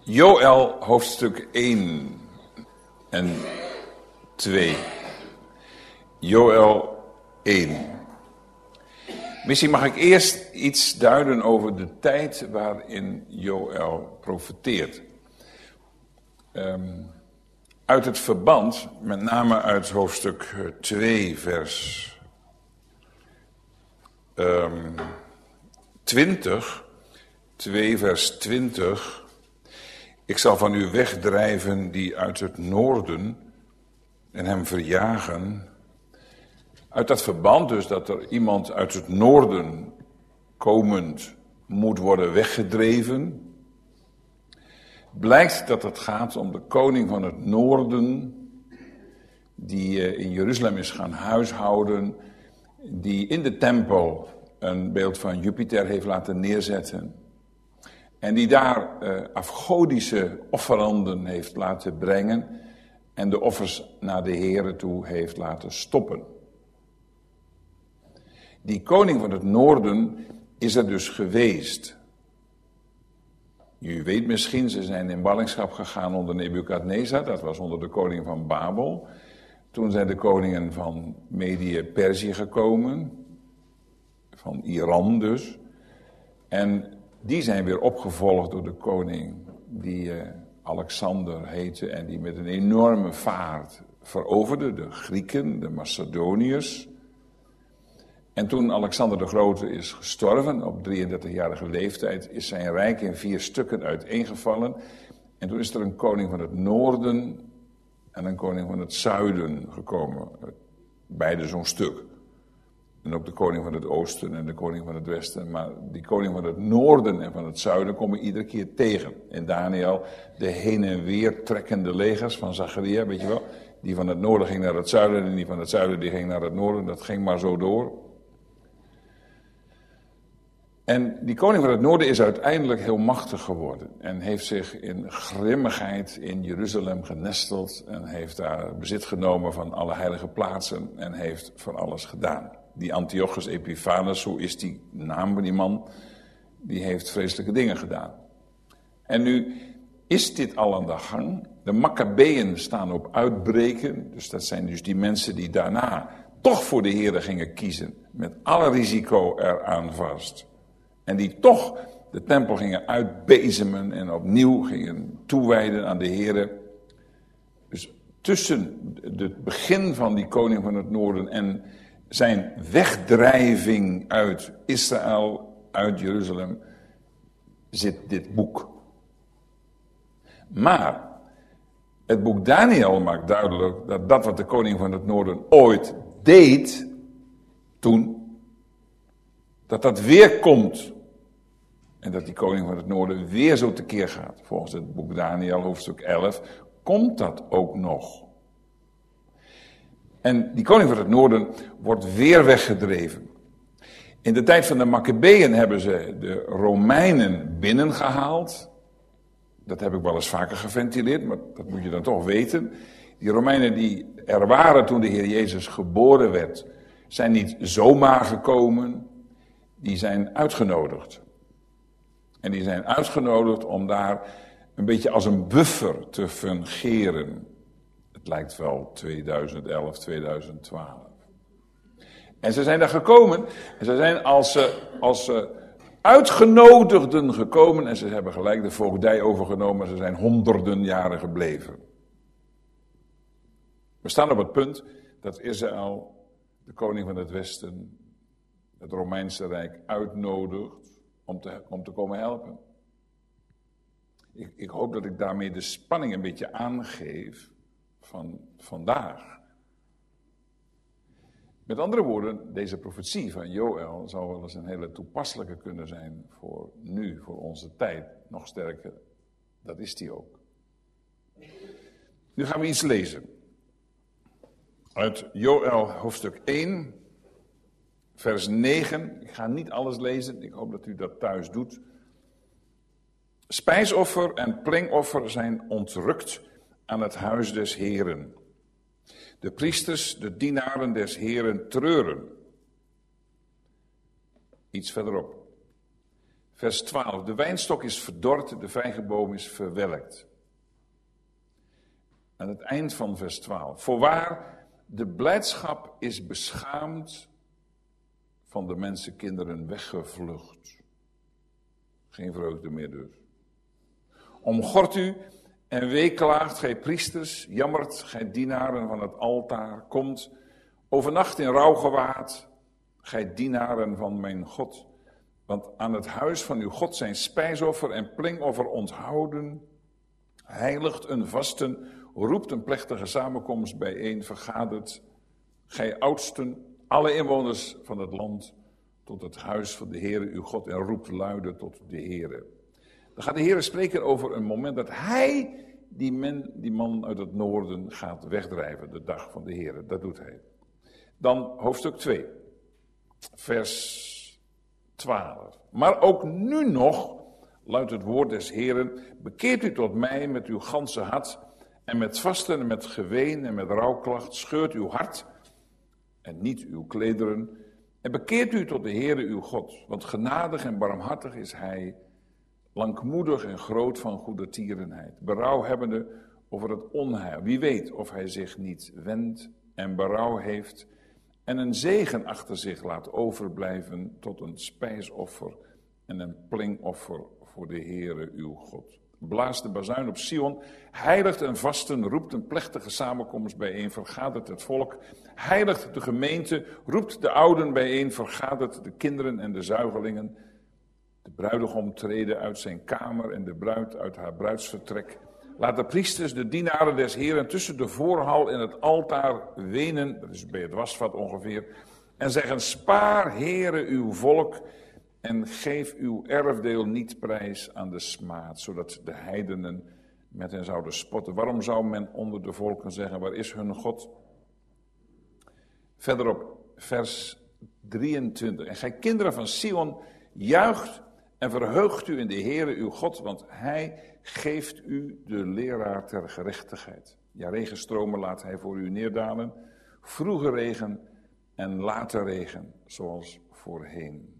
Joël hoofdstuk 1 en 2. Joël 1. Misschien mag ik eerst iets duiden over de tijd waarin Joël profeteert. Uit het verband, met name uit hoofdstuk 2 vers 20. 2 vers 20... Ik zal van u wegdrijven die uit het noorden en hem verjagen. Uit dat verband dus dat er iemand uit het noorden komend moet worden weggedreven. Blijkt dat het gaat om de koning van het noorden die in Jeruzalem is gaan huishouden. Die in de tempel een beeld van Jupiter heeft laten neerzetten. En die daar afgodische offeranden heeft laten brengen. En de offers naar de Here toe heeft laten stoppen. Die koning van het noorden is er dus geweest. U weet misschien, ze zijn in ballingschap gegaan onder Nebukadnezar. Dat was onder de koning van Babel. Toen zijn de koningen van Medië-Perzië gekomen. Van Iran dus. En die zijn weer opgevolgd door de koning die Alexander heette en die met een enorme vaart veroverde de Grieken, de Macedoniërs. En toen Alexander de Grote is gestorven op 33-jarige leeftijd is zijn rijk in 4 stukken uiteengevallen. En toen is er een koning van het noorden en een koning van het zuiden gekomen. Beide zo'n stuk. En ook de koning van het oosten en de koning van het westen. Maar die koning van het noorden en van het zuiden komen iedere keer tegen. In Daniel, de heen en weer trekkende legers van Zacharia, weet je wel. Die van het noorden ging naar het zuiden en die van het zuiden die ging naar het noorden. Dat ging maar zo door. En die koning van het noorden is uiteindelijk heel machtig geworden. En heeft zich in grimmigheid in Jeruzalem genesteld. En heeft daar bezit genomen van alle heilige plaatsen. En heeft van alles gedaan. Die Antiochus Epiphanes, hoe is die naam van die man? Die heeft vreselijke dingen gedaan. En nu is dit al aan de gang. De Maccabeeën staan op uitbreken. Dus dat zijn dus die mensen die daarna toch voor de Here gingen kiezen. Met alle risico eraan vast. En die toch de tempel gingen uitbezemen en opnieuw gingen toewijden aan de Here. Dus tussen het begin van die koning van het noorden en zijn wegdrijving uit Israël, uit Jeruzalem, zit dit boek. Maar het boek Daniel maakt duidelijk dat dat wat de koning van het noorden ooit deed, toen, dat dat weer komt. En dat die koning van het noorden weer zo tekeer gaat. Volgens het boek Daniel, hoofdstuk 11, komt dat ook nog. En die koning van het noorden wordt weer weggedreven. In de tijd van de Maccabeeën hebben ze de Romeinen binnengehaald. Dat heb ik wel eens vaker geventileerd, maar dat moet je dan toch weten. Die Romeinen die er waren toen de Heer Jezus geboren werd, zijn niet zomaar gekomen. Die zijn uitgenodigd. En die zijn uitgenodigd om daar een beetje als een buffer te fungeren. Het lijkt wel 2011, 2012. En ze zijn daar gekomen. En ze zijn als uitgenodigden gekomen. En ze hebben gelijk de voogdij overgenomen. Ze zijn honderden jaren gebleven. We staan op het punt dat Israël, de koning van het Westen, het Romeinse Rijk uitnodigt om te komen helpen. Ik hoop dat ik daarmee de spanning een beetje aangeef van vandaag. Met andere woorden, deze profetie van Joël zou wel eens een hele toepasselijke kunnen zijn voor nu, voor onze tijd. Nog sterker, dat is die ook. Nu gaan we iets lezen. Uit Joël hoofdstuk 1, vers 9. Ik ga niet alles lezen, ik hoop dat u dat thuis doet. Spijsoffer en plengoffer zijn ontrukt aan het huis des Heren. De priesters, de dienaren des Heren treuren. Iets verderop. Vers 12. De wijnstok is verdord, de vijgenboom is verwelkt. Aan het eind van vers 12. Voorwaar, de blijdschap is beschaamd, van de mensenkinderen weggevlucht. Geen vreugde meer dus. Omgort u en weeklaagt, gij priesters, jammert, gij dienaren van het altaar, komt overnacht in rouwgewaad, gij dienaren van mijn God. Want aan het huis van uw God zijn spijsoffer en plingoffer onthouden. Heiligt een vasten, roept een plechtige samenkomst bijeen, vergadert, gij oudsten, alle inwoners van het land, tot het huis van de Heere uw God en roept luide tot de Heere. Dan gaat de Heere spreken over een moment dat hij die man uit het noorden gaat wegdrijven, de dag van de Heere. Dat doet hij. Dan hoofdstuk 2, vers 12. Maar ook nu nog, luidt het woord des Heeren, bekeert u tot mij met uw ganse hart, en met vasten en met geween en met rouwklacht scheurt uw hart, en niet uw klederen, en bekeert u tot de Heere uw God, want genadig en barmhartig is hij, langmoedig en groot van goedertierenheid, berouw hebbende over het onheil. Wie weet of hij zich niet wendt en berouw heeft en een zegen achter zich laat overblijven tot een spijsoffer en een plingoffer voor de Heere uw God. Blaast de bazuin op Sion, heiligt een vasten, roept een plechtige samenkomst bijeen, vergadert het volk, heiligt de gemeente, roept de ouden bijeen, vergadert de kinderen en de zuigelingen. De bruidegom treden uit zijn kamer en de bruid uit haar bruidsvertrek. Laat de priesters, de dienaren des Heeren, tussen de voorhal en het altaar wenen, dat is bij het wasvat ongeveer, en zeggen, spaar Heere uw volk en geef uw erfdeel niet prijs aan de smaad, zodat de heidenen met hen zouden spotten. Waarom zou men onder de volken zeggen, waar is hun God? Verderop, vers 23. En gij kinderen van Sion, juicht en verheugt u in de Heere uw God, want hij geeft u de leraar ter gerechtigheid. Ja, regenstromen laat hij voor u neerdalen, vroege regen en late regen, zoals voorheen.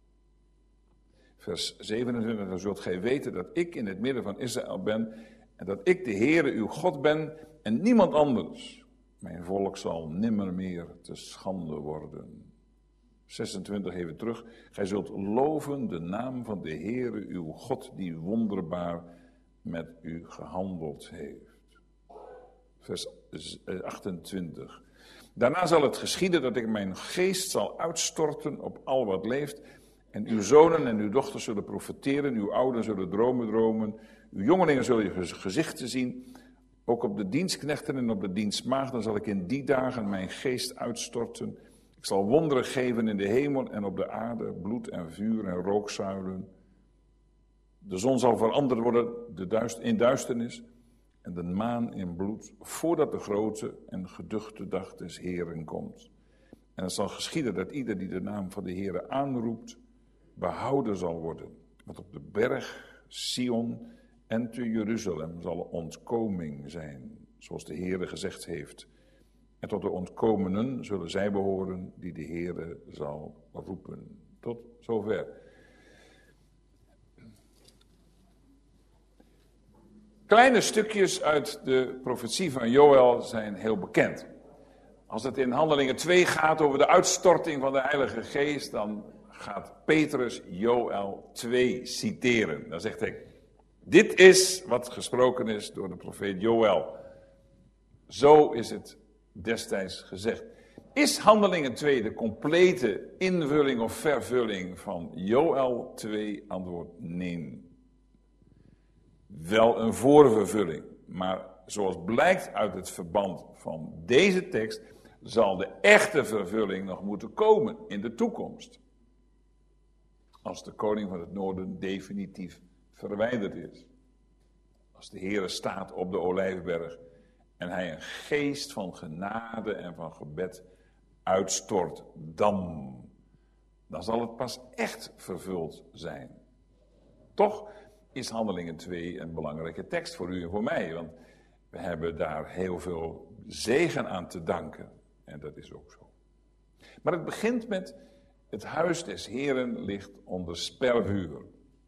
Vers 27, dan zult gij weten dat ik in het midden van Israël ben en dat ik de Heere uw God ben en niemand anders. Mijn volk zal nimmer meer te schande worden. 26 even terug. Gij zult loven de naam van de Heere uw God die wonderbaar met u gehandeld heeft. Vers 28. Daarna zal het geschieden dat ik mijn geest zal uitstorten op al wat leeft. En uw zonen en uw dochters zullen profeteren, uw ouden zullen dromen dromen, uw jongelingen zullen je gezichten zien. Ook op de dienstknechten en op de dienstmaagden zal ik in die dagen mijn geest uitstorten. Ik zal wonderen geven in de hemel en op de aarde, bloed en vuur en rookzuilen. De zon zal veranderd worden in duisternis en de maan in bloed, voordat de grote en geduchte dag des Heeren komt. En het zal geschieden dat ieder die de naam van de Heere aanroept, behouden zal worden. Want op de berg Sion en te Jeruzalem zal ontkoming zijn, zoals de Heere gezegd heeft. En tot de ontkomenen zullen zij behoren die de Heere zal roepen. Tot zover. Kleine stukjes uit de profetie van Joël zijn heel bekend. Als het in Handelingen 2 gaat over de uitstorting van de Heilige Geest, dan gaat Petrus Joël 2 citeren. Dan zegt hij, dit is wat gesproken is door de profeet Joël. Zo is het destijds gezegd. Is Handelingen 2 de complete invulling of vervulling van Joël 2? Antwoord nee. Wel een voorvervulling, maar zoals blijkt uit het verband van deze tekst, zal de echte vervulling nog moeten komen in de toekomst. Als de koning van het noorden definitief verwijderd is. Als de Heere staat op de Olijfberg en hij een geest van genade en van gebed uitstort, dan zal het pas echt vervuld zijn. Toch is Handelingen 2 een belangrijke tekst voor u en voor mij, want we hebben daar heel veel zegen aan te danken. En dat is ook zo. Maar het begint met het huis des Heeren ligt onder spervuur.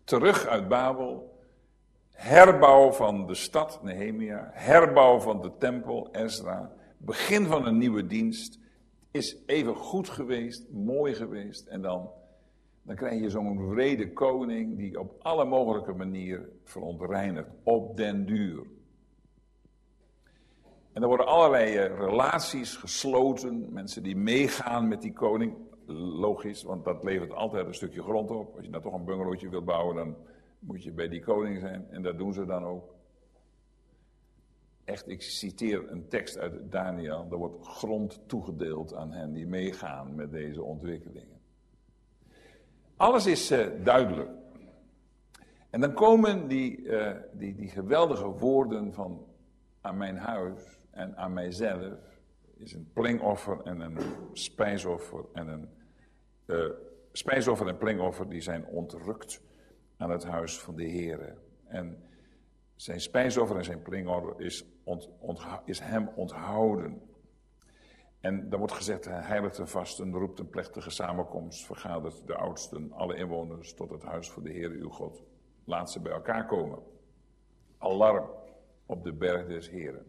terug uit Babel, herbouw van de stad Nehemia, herbouw van de tempel Ezra, begin van een nieuwe dienst, is even goed geweest, mooi geweest. En dan krijg je zo'n wrede koning die op alle mogelijke manieren verontreinigt, op den duur. En er worden allerlei relaties gesloten, mensen die meegaan met die koning. Logisch, want dat levert altijd een stukje grond op. Als je nou toch een bungalowtje wilt bouwen, dan moet je bij die koning zijn. En dat doen ze dan ook. Echt, ik citeer een tekst uit Daniel. Er wordt grond toegedeeld aan hen die meegaan met deze ontwikkelingen. Alles is duidelijk. En dan komen die geweldige woorden van aan mijn huis en aan mijzelf is een plengoffer en een spijsoffer en een spijsoffer en plengoffer die zijn ontrukt aan het huis van de Heere. En zijn spijsoffer en zijn plengoffer is hem onthouden. En dan wordt gezegd, hij heiligt een vasten, roept een plechtige samenkomst, vergadert de oudsten, alle inwoners tot het huis van de Heere uw God. Laat ze bij elkaar komen. Alarm op de berg des Heren.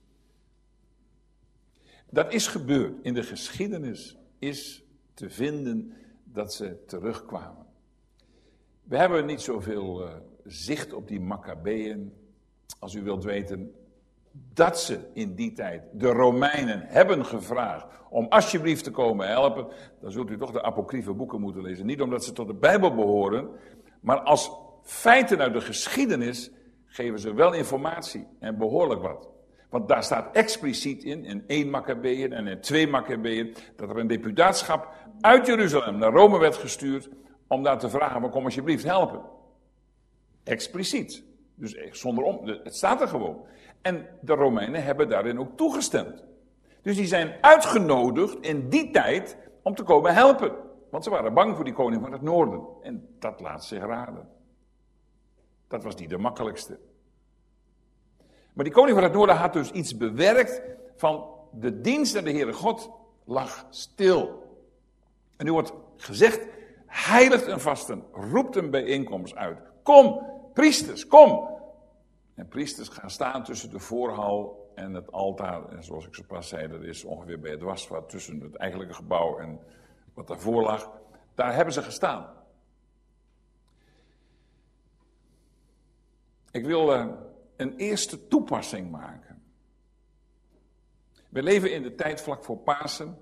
Dat is gebeurd. In de geschiedenis is te vinden dat ze terugkwamen. We hebben niet zoveel zicht op die Maccabeeën. Als u wilt weten dat ze in die tijd de Romeinen hebben gevraagd om alsjeblieft te komen helpen, dan zult u toch de apocryfe boeken moeten lezen. Niet omdat ze tot de Bijbel behoren, maar als feiten uit de geschiedenis geven ze wel informatie en behoorlijk wat. Want daar staat expliciet in 1 Maccabeeën en in 2 Maccabeeën, dat er een deputaatschap uit Jeruzalem naar Rome werd gestuurd om daar te vragen, kom alsjeblieft helpen. Expliciet. Dus het staat er gewoon. En de Romeinen hebben daarin ook toegestemd. Dus die zijn uitgenodigd in die tijd om te komen helpen. Want ze waren bang voor die koning van het noorden. En dat laat zich raden. Dat was niet de makkelijkste. Maar die koning van het noorden had dus iets bewerkt van de dienst aan de Heere God lag stil. En nu wordt gezegd, heiligt een vasten, roept een bijeenkomst uit. Kom, priesters, kom. En priesters gaan staan tussen de voorhal en het altaar. En zoals ik zo pas zei, dat is ongeveer bij het wasvat tussen het eigenlijke gebouw en wat daarvoor lag. Daar hebben ze gestaan. Ik wil een eerste toepassing maken. We leven in de tijd vlak voor Pasen.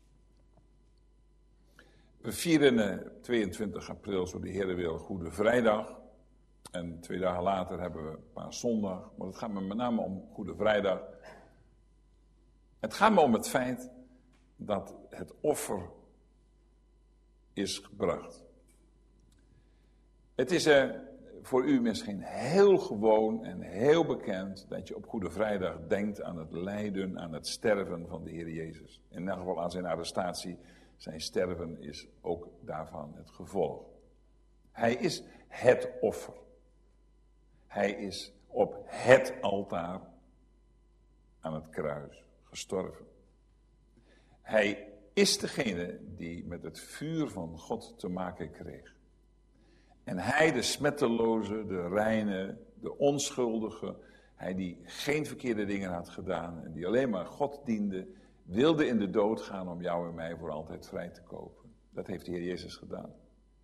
We vieren 22 april, zo de Heere wil, Goede Vrijdag. En 2 dagen later hebben we Paaszondag. Maar het gaat me met name om Goede Vrijdag. Het gaat me om het feit dat het offer is gebracht. Het is voor u misschien heel gewoon en heel bekend dat je op Goede Vrijdag denkt aan het lijden, aan het sterven van de Heer Jezus. In elk geval aan zijn arrestatie. Zijn sterven is ook daarvan het gevolg. Hij is het offer. Hij is op het altaar aan het kruis gestorven. Hij is degene die met het vuur van God te maken kreeg. En hij, de smetteloze, de reine, de onschuldige, hij die geen verkeerde dingen had gedaan en die alleen maar God diende, wilde in de dood gaan om jou en mij voor altijd vrij te kopen. Dat heeft de Heer Jezus gedaan.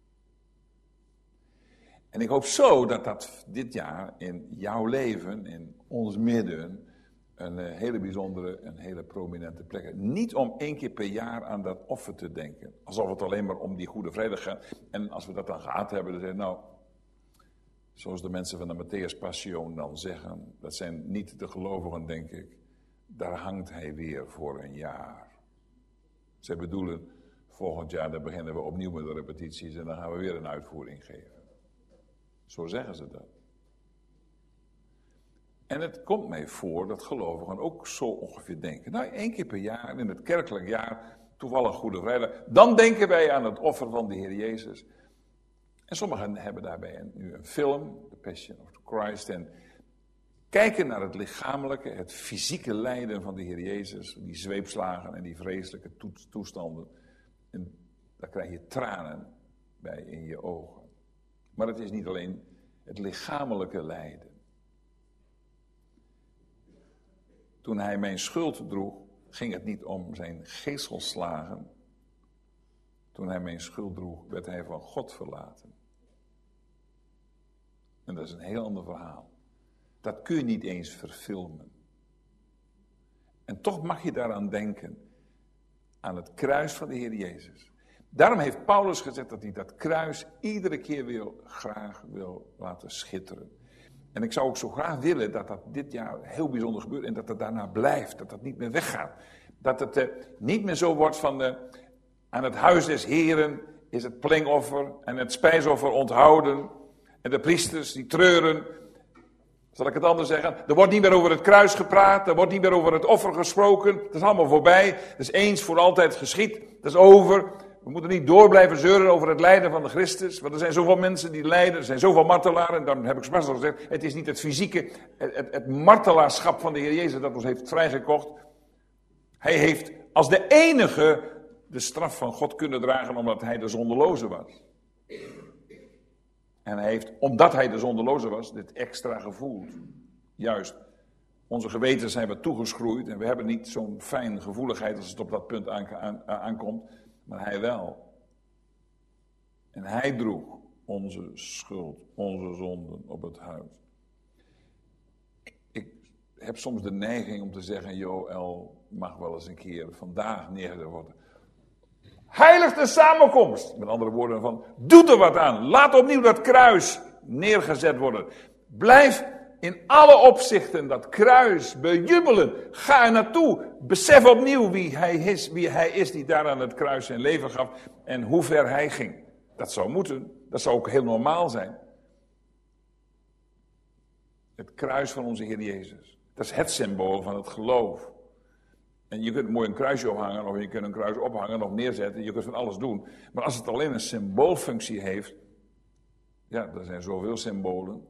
En ik hoop zo dat dit jaar in jouw leven, in ons midden, een hele bijzondere, een hele prominente plek heeft. Niet om 1 keer per jaar aan dat offer te denken. Alsof het alleen maar om die Goede Vrijdag gaat. En als we dat dan gehad hebben, dan zeggen we, nou, zoals de mensen van de Matthäus Passion dan zeggen, dat zijn niet de gelovigen, denk ik. Daar hangt hij weer voor een jaar. Ze bedoelen, volgend jaar dan beginnen we opnieuw met de repetities en dan gaan we weer een uitvoering geven. Zo zeggen ze dat. En het komt mij voor dat gelovigen ook zo ongeveer denken. Nou, 1 keer per jaar, in het kerkelijk jaar, toevallig Goede Vrijdag, dan denken wij aan het offer van de Heer Jezus. En sommigen hebben daarbij nu een film, The Passion of Christ, en kijken naar het lichamelijke, het fysieke lijden van de Heer Jezus, die zweepslagen en die vreselijke toestanden. En daar krijg je tranen bij in je ogen. Maar het is niet alleen het lichamelijke lijden. Toen hij mijn schuld droeg, ging het niet om zijn geeselslagen. Toen hij mijn schuld droeg, werd hij van God verlaten. En dat is een heel ander verhaal. Dat kun je niet eens verfilmen. En toch mag je daaraan denken, aan het kruis van de Heer Jezus. Daarom heeft Paulus gezegd dat hij dat kruis iedere keer graag wil laten schitteren. En ik zou ook zo graag willen dat dat dit jaar heel bijzonder gebeurt en dat het daarna blijft, dat dat niet meer weggaat. Dat het niet meer zo wordt van aan het huis des Heren is het plengoffer en het spijsoffer onthouden. En de priesters die treuren, zal ik het anders zeggen, er wordt niet meer over het kruis gepraat, er wordt niet meer over het offer gesproken. Het is allemaal voorbij, het is eens voor altijd geschied, het is over. We moeten niet door blijven zeuren over het lijden van de Christus. Want er zijn zoveel mensen die lijden. Er zijn zoveel martelaren. En dan heb ik straks al gezegd. Het is niet het fysieke, het martelaarschap van de Heer Jezus dat ons heeft vrijgekocht. Hij heeft als de enige de straf van God kunnen dragen omdat hij de zondeloze was. En hij heeft, omdat hij de zondeloze was, dit extra gevoeld. Juist, onze gewetens zijn wat toegeschroeid. En we hebben niet zo'n fijn gevoeligheid als het op dat punt aankomt. Maar hij wel. En hij droeg onze schuld, onze zonden op het huis. Ik heb soms de neiging om te zeggen, Joël mag wel eens een keer vandaag neergezet worden. Heilig de samenkomst. Met andere woorden van, doe er wat aan. Laat opnieuw dat kruis neergezet worden. Blijf in alle opzichten dat kruis bejubelen. Ga er naartoe. Besef opnieuw wie hij is die daar aan het kruis zijn leven gaf. En hoe ver hij ging. Dat zou moeten. Dat zou ook heel normaal zijn. Het kruis van onze Heer Jezus. Dat is het symbool van het geloof. En je kunt mooi een kruisje ophangen. Of je kunt een kruis ophangen of neerzetten. Je kunt van alles doen. Maar als het alleen een symboolfunctie heeft. Ja, er zijn zoveel symbolen.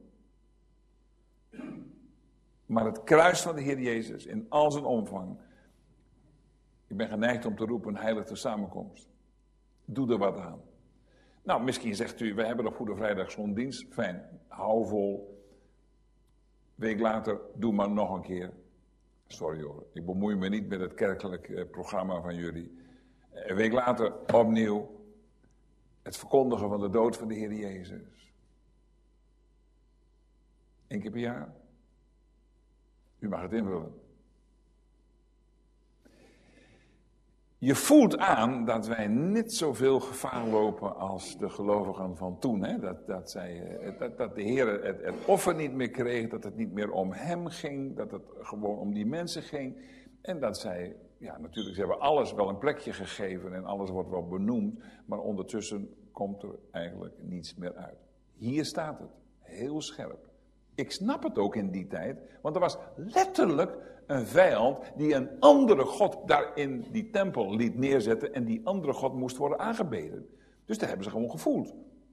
Maar het kruis van de Heer Jezus in al zijn omvang. Ik ben geneigd om te roepen, heilig de samenkomst. Doe er wat aan. Nou, misschien zegt u, we hebben op Goede Vrijdag zo'n dienst. Fijn, hou vol. Week later, doe maar nog een keer. Sorry hoor, ik bemoei me niet met het kerkelijk programma van jullie. Een week later, opnieuw. Het verkondigen van de dood van de Heer Jezus. 1 keer per jaar. U mag het invullen. Je voelt aan dat wij niet zoveel gevaar lopen als de gelovigen van toen. Hè? Dat de Heer het offer niet meer kreeg, dat het niet meer om hem ging, dat het gewoon om die mensen ging. En dat zij, ja natuurlijk, ze hebben alles wel een plekje gegeven en alles wordt wel benoemd, maar ondertussen komt er eigenlijk niets meer uit. Hier staat het, heel scherp. Ik snap het ook in die tijd, want er was letterlijk een vijand die een andere god daar in die tempel liet neerzetten en die andere god moest worden aangebeden. Dus dat hebben ze gewoon gevoeld.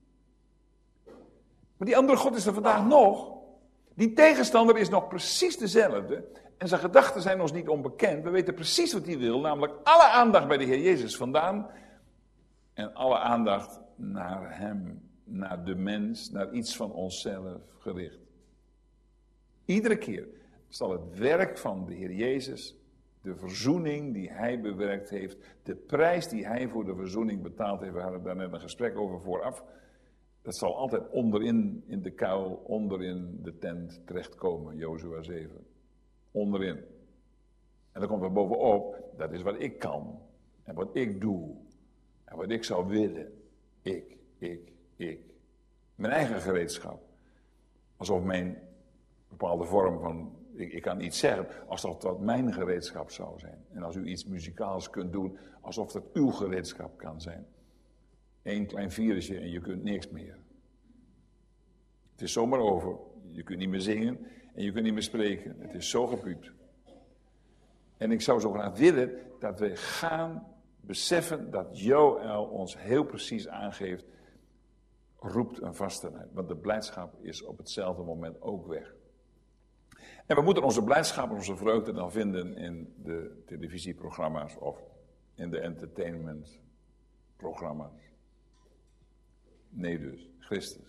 Maar die andere god is er vandaag nog. Die tegenstander is nog precies dezelfde en zijn gedachten zijn ons niet onbekend. We weten precies wat hij wil, namelijk alle aandacht bij de Heer Jezus vandaan en alle aandacht naar hem, naar de mens, naar iets van onszelf gericht. Iedere keer zal het werk van de Heer Jezus, de verzoening die hij bewerkt heeft, de prijs die hij voor de verzoening betaald heeft, we hadden daar net een gesprek over vooraf, dat zal altijd onderin in de kuil, onderin de tent terechtkomen, Jozua 7. Onderin. En dan komt er bovenop, dat is wat ik kan en wat ik doe en wat ik zou willen. Ik. Mijn eigen gereedschap. Alsof mijn bepaalde vorm van, ik kan iets zeggen, alsof dat mijn gereedschap zou zijn. En als u iets muzikaals kunt doen, alsof dat uw gereedschap kan zijn. 1 klein virusje en je kunt niks meer. Het is zomaar over. Je kunt niet meer zingen en je kunt niet meer spreken. Het is zo gepiept. En ik zou zo graag willen dat we gaan beseffen dat Joël ons heel precies aangeeft, roept een vasten uit. Want de blijdschap is op hetzelfde moment ook weg. En we moeten onze blijdschap en onze vreugde dan vinden in de televisieprogramma's of in de entertainmentprogramma's. Nee dus, Christus.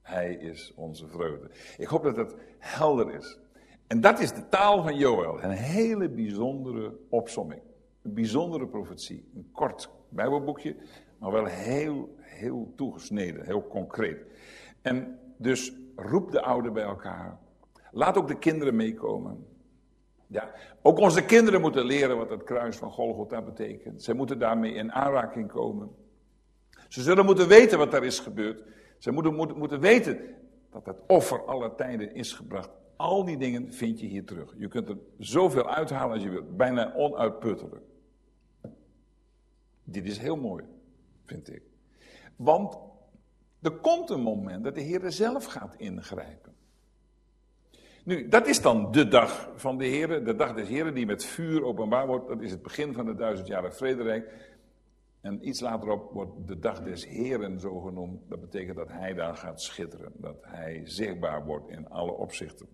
Hij is onze vreugde. Ik hoop dat het helder is. En dat is de taal van Joël. Een hele bijzondere opsomming. Een bijzondere profetie. Een kort Bijbelboekje, maar wel heel toegesneden, heel concreet. En dus roep de ouderen bij elkaar. Laat ook de kinderen meekomen. Ja, ook onze kinderen moeten leren wat het kruis van Golgotha betekent. Ze moeten daarmee in aanraking komen. Ze zullen moeten weten wat daar is gebeurd. Ze moeten weten dat het offer aller tijden is gebracht. Al die dingen vind je hier terug. Je kunt er zoveel uithalen als je wilt. Bijna onuitputtelijk. Dit is heel mooi, vind ik. Want er komt een moment dat de Heer zelf gaat ingrijpen. Nu, dat is dan de dag van de Heer, de dag des Heeren die met vuur openbaar wordt. Dat is het begin van het 1000-jarig vrederijk. En iets laterop wordt de dag des Heeren zo genoemd. Dat betekent dat hij daar gaat schitteren. Dat hij zichtbaar wordt in alle opzichten.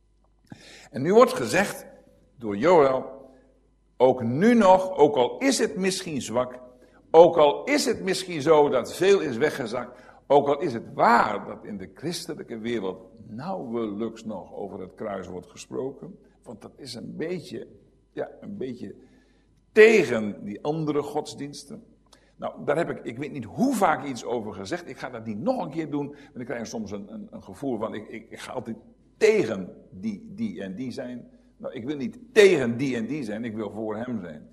En nu wordt gezegd door Joël, ook nu nog, ook al is het misschien zwak, ook al is het misschien zo dat veel is weggezakt, ook al is het waar dat in de christelijke wereld nauwelijks nog over het kruis wordt gesproken, want dat is een beetje tegen die andere godsdiensten. Nou, daar heb ik weet niet hoe vaak iets over gezegd. Ik ga dat niet nog een keer doen, want ik krijg soms een gevoel van, ik ga altijd tegen die en die zijn. Nou, ik wil niet tegen die en die zijn, ik wil voor hem zijn.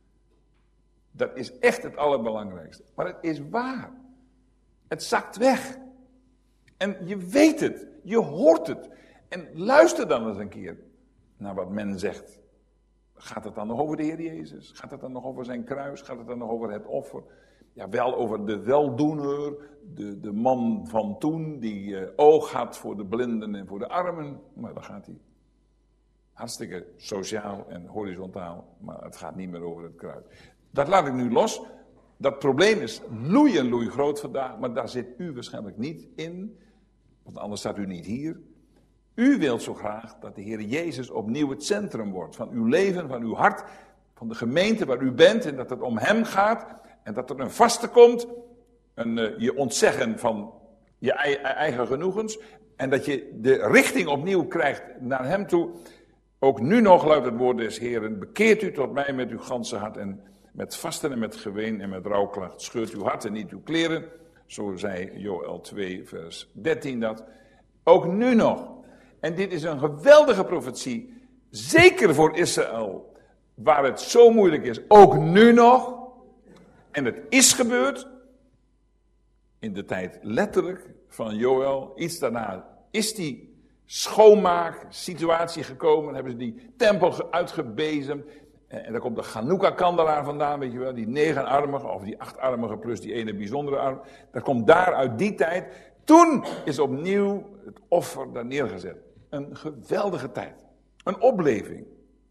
Dat is echt het allerbelangrijkste. Maar het is waar. Het zakt weg. En je weet het, je hoort het. En luister dan eens een keer naar wat men zegt. Gaat het dan nog over de Heer Jezus? Gaat het dan nog over zijn kruis? Gaat het dan nog over het offer? Ja, wel over de weldoener, de man van toen die oog had voor de blinden en voor de armen. Maar daar gaat hij. Hartstikke sociaal en horizontaal, maar het gaat niet meer over het kruis. Dat laat ik nu los. Dat probleem is loei groot vandaag, maar daar zit u waarschijnlijk niet in, want anders staat u niet hier. U wilt zo graag dat de Heer Jezus opnieuw het centrum wordt van uw leven, van uw hart, van de gemeente waar u bent en dat het om hem gaat en dat er een vaste komt, je ontzeggen van je eigen genoegens en dat je de richting opnieuw krijgt naar hem toe. Ook nu nog luidt het woord des Heeren, bekeert u tot mij met uw ganse hart en met vasten en met geween en met rouwklacht. Scheurt uw hart en niet uw kleren, zo zei Joël 2 vers 13 dat. Ook nu nog. En dit is een geweldige profetie, zeker voor Israël, waar het zo moeilijk is. Ook nu nog. En het is gebeurd, in de tijd letterlijk van Joël. Iets daarna is die schoonmaaksituatie gekomen, hebben ze die tempel uitgebezemd. En daar komt de Chanukka-kandelaar vandaan, weet je wel, die 9-armige, of die 8-armige plus die ene bijzondere arm. Dat komt daar uit die tijd. Toen is opnieuw het offer daar neergezet. Een geweldige tijd. Een opleving.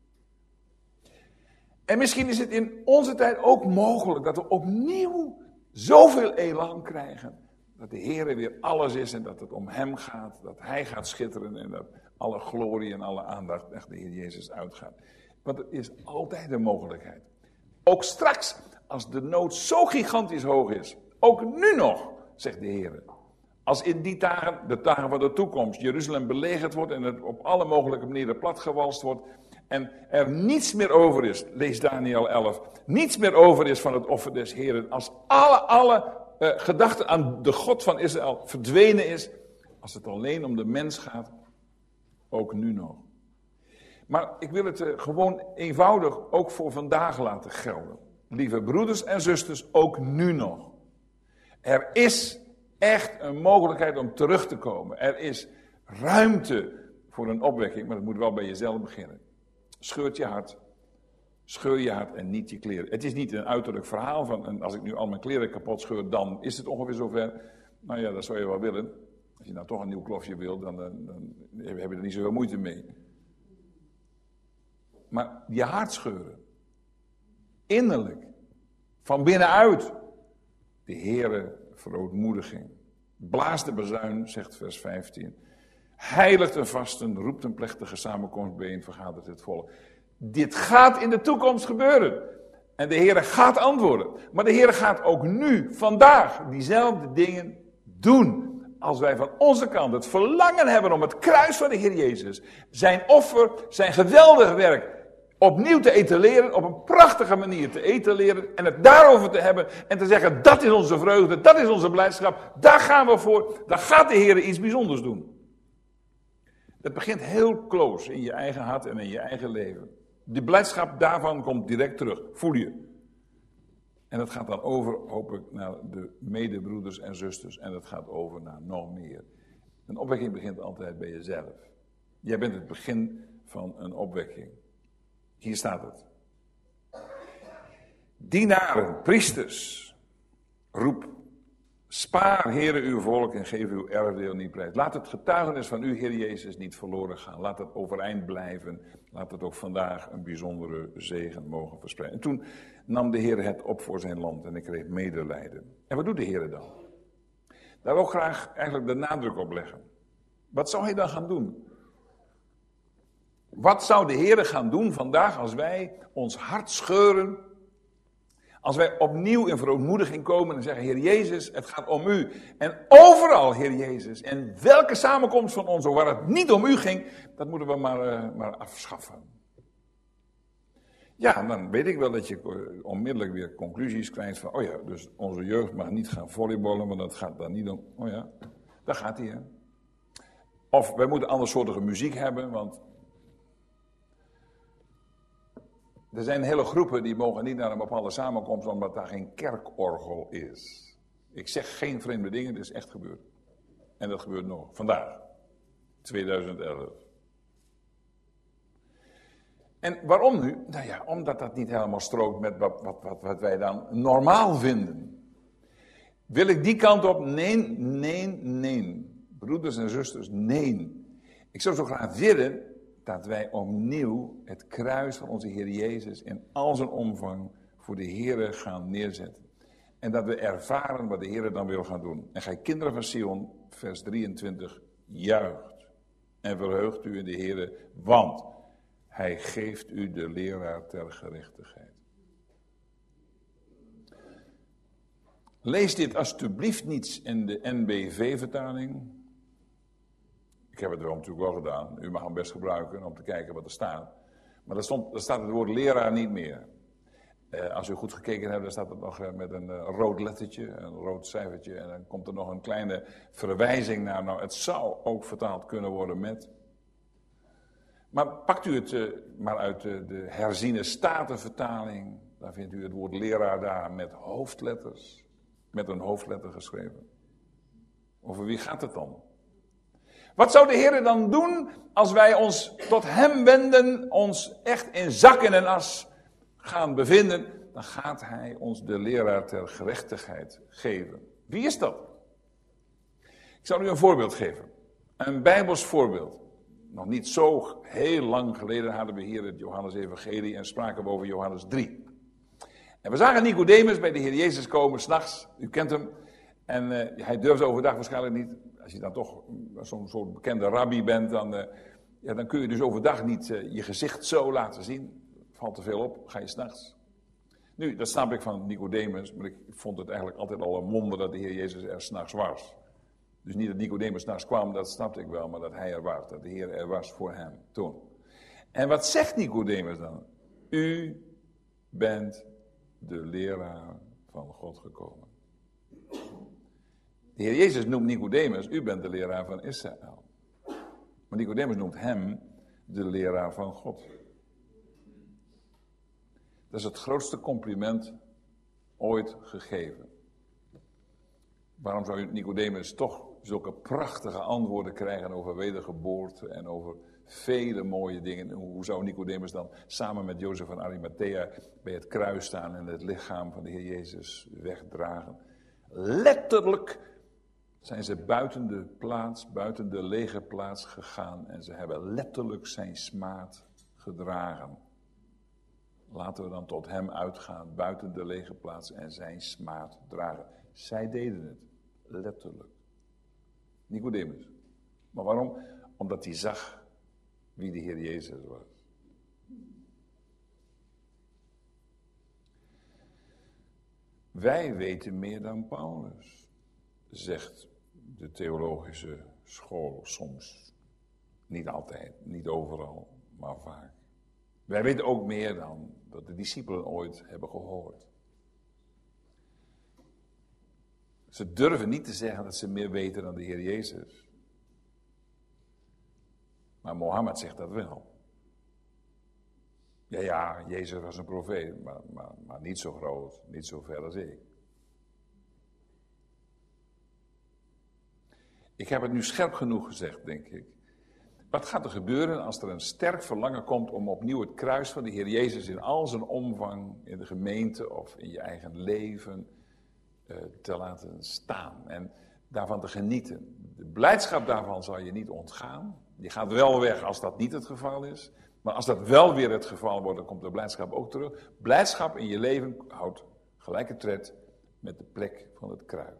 En misschien is het in onze tijd ook mogelijk dat we opnieuw zoveel elan krijgen. Dat de Heer weer alles is en dat het om hem gaat. Dat hij gaat schitteren en dat alle glorie en alle aandacht naar de Heer Jezus uitgaat. Want het is altijd een mogelijkheid. Ook straks, als de nood zo gigantisch hoog is. Ook nu nog, zegt de Heer. Als in die dagen, de dagen van de toekomst, Jeruzalem belegerd wordt en het op alle mogelijke manieren platgewalst wordt. En er niets meer over is, lees Daniël 11, niets meer over is van het offer des Heeren. Als alle gedachte aan de God van Israël verdwenen is, als het alleen om de mens gaat, ook nu nog. Maar ik wil het gewoon eenvoudig ook voor vandaag laten gelden. Lieve broeders en zusters, ook nu nog. Er is echt een mogelijkheid om terug te komen. Er is ruimte voor een opwekking, maar het moet wel bij jezelf beginnen. Scheur je hart en niet je kleren. Het is niet een uiterlijk verhaal van, als ik nu al mijn kleren kapot scheur, dan is het ongeveer zover. Nou ja, dat zou je wel willen. Als je nou toch een nieuw klofje wil, dan heb je er niet zoveel moeite mee. Maar je hart scheuren. Innerlijk. Van binnenuit. De Heere verootmoediging. Blaas de bazuin, zegt vers 15. Heiligt een vasten, roept een plechtige samenkomst bijeen, vergadert het volk. Dit gaat in de toekomst gebeuren. En de Heere gaat antwoorden. Maar de Heere gaat ook nu, vandaag, diezelfde dingen doen. als wij van onze kant het verlangen hebben om het kruis van de Heer Jezus, zijn offer, zijn geweldig werk, opnieuw te etaleren, op een prachtige manier te etaleren en het daarover te hebben en te zeggen, dat is onze vreugde, dat is onze blijdschap, daar gaan we voor, daar gaat de Heer iets bijzonders doen. Dat begint heel close in je eigen hart en in je eigen leven. Die blijdschap daarvan komt direct terug, voel je. En dat gaat dan over, hoop ik, naar de medebroeders en zusters en dat gaat over naar nog meer. Een opwekking begint altijd bij jezelf. Jij bent het begin van een opwekking. Hier staat het. Dienaren, priesters, roep, spaar, Heere, uw volk en geef uw erfdeel niet prijs. Laat het getuigenis van uw Heer Jezus niet verloren gaan. Laat het overeind blijven. Laat het ook vandaag een bijzondere zegen mogen verspreiden. En toen nam de Heer het op voor zijn land en ik kreeg medelijden. En wat doet de Heer dan? Daar wil ik graag eigenlijk de nadruk op leggen. Wat zou hij dan gaan doen? Wat zou de Heer gaan doen vandaag als wij ons hart scheuren? Als wij opnieuw in verootmoediging komen en zeggen, Heer Jezus, het gaat om u. En overal, Heer Jezus, en welke samenkomst van ons, waar het niet om u ging, dat moeten we maar afschaffen. Ja, dan weet ik wel dat je onmiddellijk weer conclusies krijgt van, oh ja, dus onze jeugd mag niet gaan volleyballen, want dat gaat dan niet om, oh ja, daar gaat hij, hè. Of wij moeten andersoortige muziek hebben, want er zijn hele groepen die mogen niet naar een bepaalde samenkomst omdat daar geen kerkorgel is. Ik zeg geen vreemde dingen, dit is echt gebeurd. En dat gebeurt nog, vandaag, 2011. En waarom nu? Nou ja, omdat dat niet helemaal strookt met wat wij dan normaal vinden. Wil ik die kant op? Nee. Broeders en zusters, nee. Ik zou zo graag willen dat wij opnieuw het kruis van onze Heer Jezus in al zijn omvang voor de Heer gaan neerzetten. En dat we ervaren wat de Heer dan wil gaan doen. En gij kinderen van Sion, vers 23, juicht en verheugt u in de Heer, want hij geeft u de leraar ter gerechtigheid. Lees dit alsjeblieft niet in de NBV-vertaling. Ik heb het wel natuurlijk wel gedaan. U mag hem best gebruiken om te kijken wat er staat. Maar daar staat het woord leraar niet meer. Als u goed gekeken hebt, dan staat het nog met een rood lettertje, een rood cijfertje. En dan komt er nog een kleine verwijzing naar. Nou, het zou ook vertaald kunnen worden met. Maar pakt u het maar uit de herziene statenvertaling. Daar vindt u het woord leraar daar met hoofdletters. Met een hoofdletter geschreven. Over wie gaat het dan? Wat zou de Heer dan doen als wij ons tot hem wenden, ons echt in zak en as gaan bevinden? Dan gaat hij ons de leraar ter gerechtigheid geven. Wie is dat? Ik zal u een voorbeeld geven. Een Bijbels voorbeeld. Nog niet zo heel lang geleden hadden we hier het Johannes-evangelie en spraken we over Johannes 3. En we zagen Nicodemus bij de Heer Jezus komen, 's nachts. U kent hem. En hij durfde overdag waarschijnlijk niet. Als je dan toch zo'n soort bekende rabbi bent, dan kun je dus overdag niet je gezicht zo laten zien. Valt te veel op, ga je 's nachts. Nu, dat snap ik van Nicodemus, maar ik vond het eigenlijk altijd al een wonder dat de Heer Jezus er 's nachts was. Dus niet dat Nicodemus 's nachts kwam, dat snapte ik wel, maar dat hij er was. Dat de Heer er was voor hem toen. En wat zegt Nicodemus dan? U bent de leraar van God gekomen. De Heer Jezus noemt Nicodemus, u bent de leraar van Israël. Maar Nicodemus noemt hem de leraar van God. Dat is het grootste compliment ooit gegeven. Waarom zou Nicodemus toch zulke prachtige antwoorden krijgen over wedergeboorte en over vele mooie dingen? Hoe zou Nicodemus dan samen met Jozef van Arimathea bij het kruis staan en het lichaam van de Heer Jezus wegdragen? Letterlijk zijn ze buiten de plaats, buiten de legerplaats gegaan en ze hebben letterlijk zijn smaad gedragen. Laten we dan tot hem uitgaan, buiten de legerplaats en zijn smaad dragen. Zij deden het, letterlijk. Nicodemus. Maar waarom? Omdat hij zag wie de Heer Jezus was. Wij weten meer dan Paulus, zegt de theologische school soms. Niet altijd, niet overal, maar vaak. Wij weten ook meer dan dat de discipelen ooit hebben gehoord. Ze durven niet te zeggen dat ze meer weten dan de Heer Jezus. Maar Mohammed zegt dat wel. Ja, Jezus was een profeet, maar niet zo groot, niet zo ver als ik. Ik heb het nu scherp genoeg gezegd, denk ik. Wat gaat er gebeuren als er een sterk verlangen komt om opnieuw het kruis van de Heer Jezus in al zijn omvang in de gemeente of in je eigen leven te laten staan en daarvan te genieten? De blijdschap daarvan zal je niet ontgaan. Die gaat wel weg als dat niet het geval is. Maar als dat wel weer het geval wordt, dan komt de blijdschap ook terug. Blijdschap in je leven houdt gelijke tred met de plek van het kruis.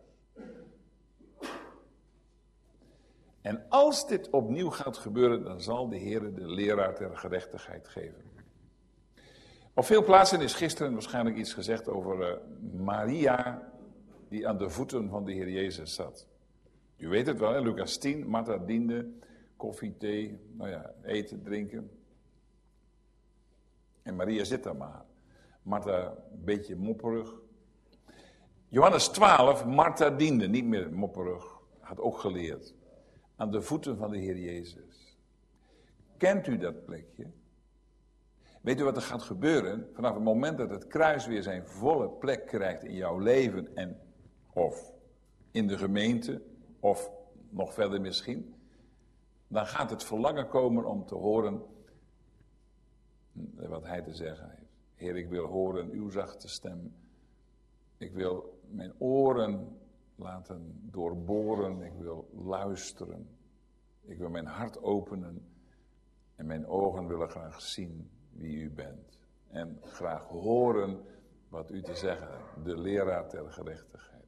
En als dit opnieuw gaat gebeuren, dan zal de Heer de leraar ter gerechtigheid geven. Op veel plaatsen is gisteren waarschijnlijk iets gezegd over Maria, die aan de voeten van de Heer Jezus zat. U weet het wel, hè? Lucas 10, Martha diende, koffie, thee, eten, drinken. En Maria zit daar maar. Martha een beetje mopperig. Johannes 12, Martha diende, niet meer mopperig, had ook geleerd. Aan de voeten van de Heer Jezus. Kent u dat plekje? Weet u wat er gaat gebeuren? Vanaf het moment dat het kruis weer zijn volle plek krijgt in jouw leven en of in de gemeente of nog verder misschien, dan gaat het verlangen komen om te horen wat hij te zeggen heeft. Heer, ik wil horen uw zachte stem. Ik wil mijn oren laten doorboren. Ik wil luisteren. Ik wil mijn hart openen. En mijn ogen willen graag zien wie u bent. En graag horen wat u te zeggen hebt. De leraar ter gerechtigheid.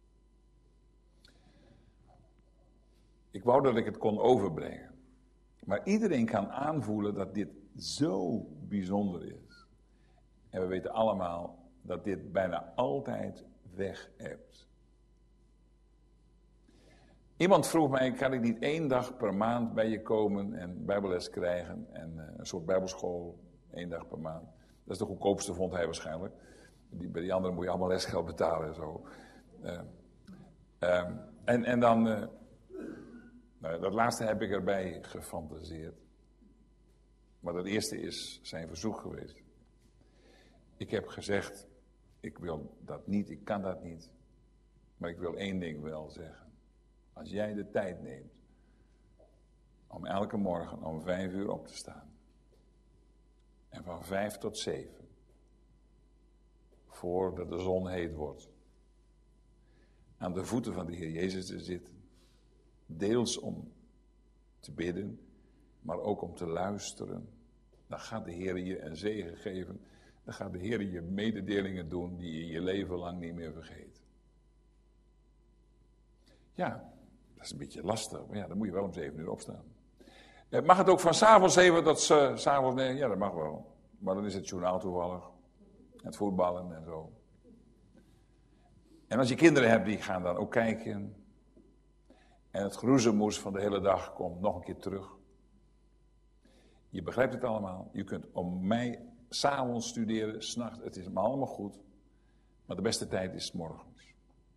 Ik wou dat ik het kon overbrengen. Maar iedereen kan aanvoelen dat dit zo bijzonder is. En we weten allemaal dat dit bijna altijd weg hebt. Iemand vroeg mij, kan ik niet 1 dag per maand bij je komen en bijbelles krijgen en een soort bijbelschool 1 dag per maand. Dat is de goedkoopste, vond hij waarschijnlijk. Bij die anderen moet je allemaal lesgeld betalen en zo. En dan, dat laatste heb ik erbij gefantaseerd. Maar dat eerste is zijn verzoek geweest. Ik heb gezegd, ik wil dat niet, ik kan dat niet. Maar ik wil 1 ding wel zeggen. Als jij de tijd neemt om elke morgen om 5 uur op te staan. En van 5 tot 7. Voordat de zon heet wordt. Aan de voeten van de Heer Jezus te zitten. Deels om te bidden, maar ook om te luisteren. Dan gaat de Heer je een zegen geven. Dan gaat de Heer je mededelingen doen die je je leven lang niet meer vergeet. Ja, dat is een beetje lastig, maar ja, dan moet je wel om 7 uur opstaan. Mag het ook van 's avonds 7 tot 's avonds 9? Ja, dat mag wel. Maar dan is het journaal toevallig. Het voetballen en zo. En als je kinderen hebt, die gaan dan ook kijken. En het geroezemoes van de hele dag komt nog een keer terug. Je begrijpt het allemaal. Je kunt om mij 's avonds studeren, 's nachts. Het is me allemaal goed. Maar de beste tijd is 's morgens.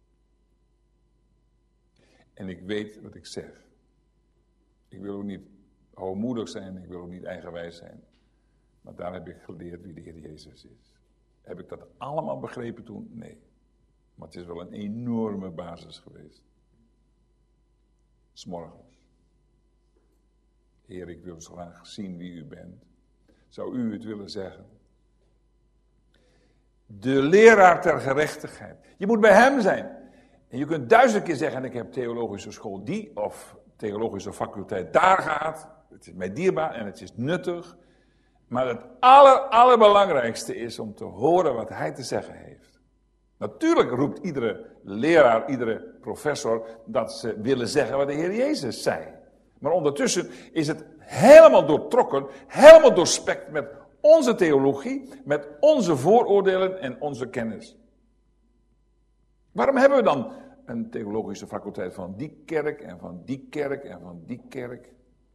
En ik weet wat ik zeg. Ik wil ook niet hoogmoedig zijn. Ik wil ook niet eigenwijs zijn. Maar daar heb ik geleerd wie de Heer Jezus is. Heb ik dat allemaal begrepen toen? Nee. Maar het is wel een enorme basis geweest. 's morgens. Heer, ik wil zo graag zien wie u bent. Zou u het willen zeggen? De leraar ter gerechtigheid. Je moet bij hem zijn. En je kunt 1000 keer zeggen, ik heb theologische school die of theologische faculteit daar gaat. Het is mij dierbaar en het is nuttig. Maar het allerbelangrijkste is om te horen wat hij te zeggen heeft. Natuurlijk roept iedere leraar, iedere professor dat ze willen zeggen wat de Heer Jezus zei. Maar ondertussen is het helemaal doortrokken, helemaal doorspekt met onze theologie, met onze vooroordelen en onze kennis. Waarom hebben we dan een theologische faculteit van die kerk en van die kerk en van die kerk.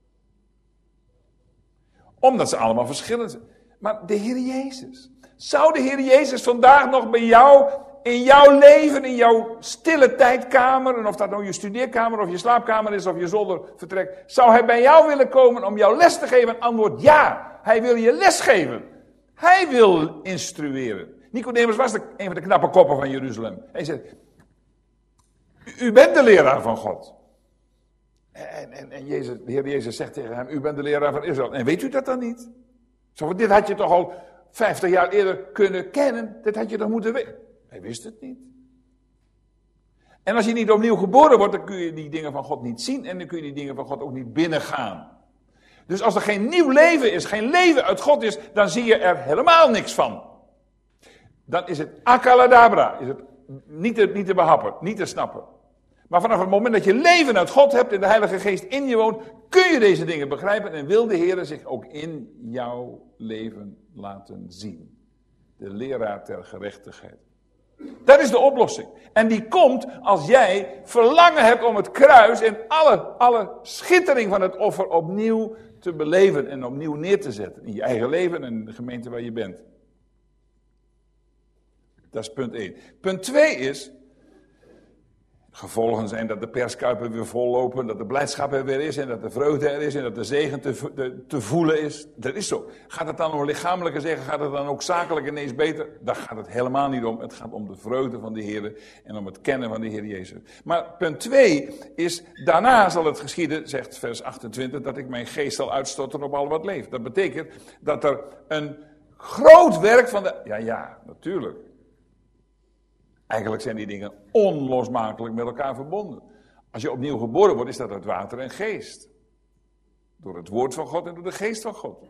Omdat ze allemaal verschillend zijn. Maar de Heer Jezus. Zou de Heer Jezus vandaag nog bij jou, in jouw leven, in jouw stille tijdkamer, en of dat nou je studeerkamer of je slaapkamer is of je zoldervertrek, zou hij bij jou willen komen om jou les te geven? Antwoord ja, hij wil je les geven. Hij wil instrueren. Nicodemus was een van de knappe koppen van Jeruzalem. Hij zei, u bent de leraar van God. En Jezus, de Heer Jezus zegt tegen hem, u bent de leraar van Israël. En weet u dat dan niet? Zo, dit had je toch al 50 jaar eerder kunnen kennen. Dit had je toch moeten weten. Hij wist het niet. En als je niet opnieuw geboren wordt, dan kun je die dingen van God niet zien. En dan kun je die dingen van God ook niet binnengaan. Dus als er geen nieuw leven is, geen leven uit God is, dan zie je er helemaal niks van. Dan is het akaladabra, is het niet te behappen, niet te snappen. Maar vanaf het moment dat je leven uit God hebt en de Heilige Geest in je woont, kun je deze dingen begrijpen en wil de Heer zich ook in jouw leven laten zien. De leraar ter gerechtigheid. Dat is de oplossing. En die komt als jij verlangen hebt om het kruis en alle schittering van het offer opnieuw te beleven en opnieuw neer te zetten. In je eigen leven en in de gemeente waar je bent. Dat is punt 1. Punt 2 is, gevolgen zijn dat de perskuipen weer vollopen, dat de blijdschap er weer is en dat de vreugde er is en dat de zegen te voelen is. Dat is zo. Gaat het dan om lichamelijke zegen, gaat het dan ook zakelijk ineens beter? Daar gaat het helemaal niet om. Het gaat om de vreugde van de Heer en om het kennen van de Heer Jezus. Maar punt 2 is, daarna zal het geschieden, zegt vers 28, dat ik mijn geest zal uitstorten op al wat leeft. Dat betekent dat er een groot werk van de... Ja, natuurlijk. Eigenlijk zijn die dingen onlosmakelijk met elkaar verbonden. Als je opnieuw geboren wordt, is dat uit water en geest. Door het woord van God en door de geest van God.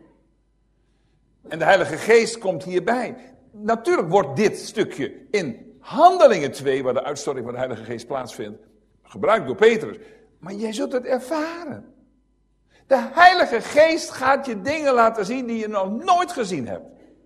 En de Heilige Geest komt hierbij. Natuurlijk wordt dit stukje in Handelingen 2, waar de uitstorting van de Heilige Geest plaatsvindt, gebruikt door Petrus. Maar jij zult het ervaren. De Heilige Geest gaat je dingen laten zien die je nog nooit gezien hebt.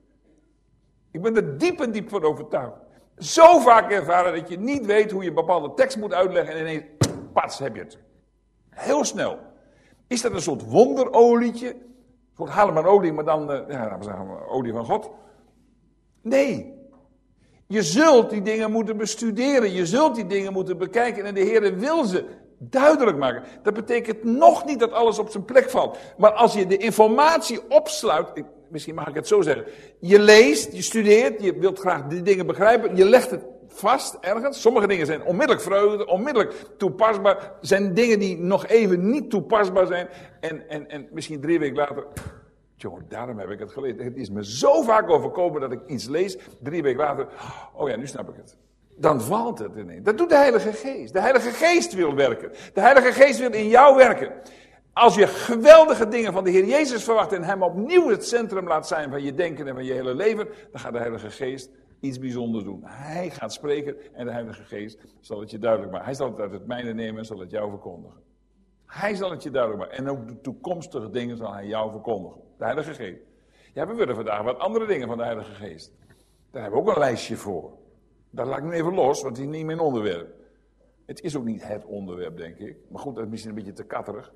Ik ben er diep en diep van overtuigd. Zo vaak ervaren dat je niet weet hoe je een bepaalde tekst moet uitleggen en ineens, pats, heb je het. Heel snel. Is dat een soort wonderolietje? Een soort Haleman-olie, maar dan, laten we zeggen, olie van God? Nee. Je zult die dingen moeten bestuderen. Je zult die dingen moeten bekijken en de Heer wil ze duidelijk maken. Dat betekent nog niet dat alles op zijn plek valt. Maar als je de informatie opsluit, misschien mag ik het zo zeggen. Je leest, je studeert, je wilt graag die dingen begrijpen. Je legt het vast ergens. Sommige dingen zijn onmiddellijk vreugde, onmiddellijk toepasbaar. Er zijn dingen die nog even niet toepasbaar zijn. En misschien 3 weken later, jongen, daarom heb ik het gelezen. Het is me zo vaak overkomen dat ik iets lees. 3 weken later, oh ja, nu snap ik het. Dan valt het ineens. Dat doet de Heilige Geest. De Heilige Geest wil werken. De Heilige Geest wil in jou werken. Als je geweldige dingen van de Heer Jezus verwacht en hem opnieuw het centrum laat zijn van je denken en van je hele leven, dan gaat de Heilige Geest iets bijzonders doen. Hij gaat spreken en de Heilige Geest zal het je duidelijk maken. Hij zal het uit het mijne nemen en zal het jou verkondigen. Hij zal het je duidelijk maken. En ook de toekomstige dingen zal hij jou verkondigen. De Heilige Geest. Ja, we willen vandaag wat andere dingen van de Heilige Geest. Daar hebben we ook een lijstje voor. Dat laat ik nu even los, want het is niet mijn onderwerp. Het is ook niet het onderwerp, denk ik. Maar goed, dat is misschien een beetje te katterig.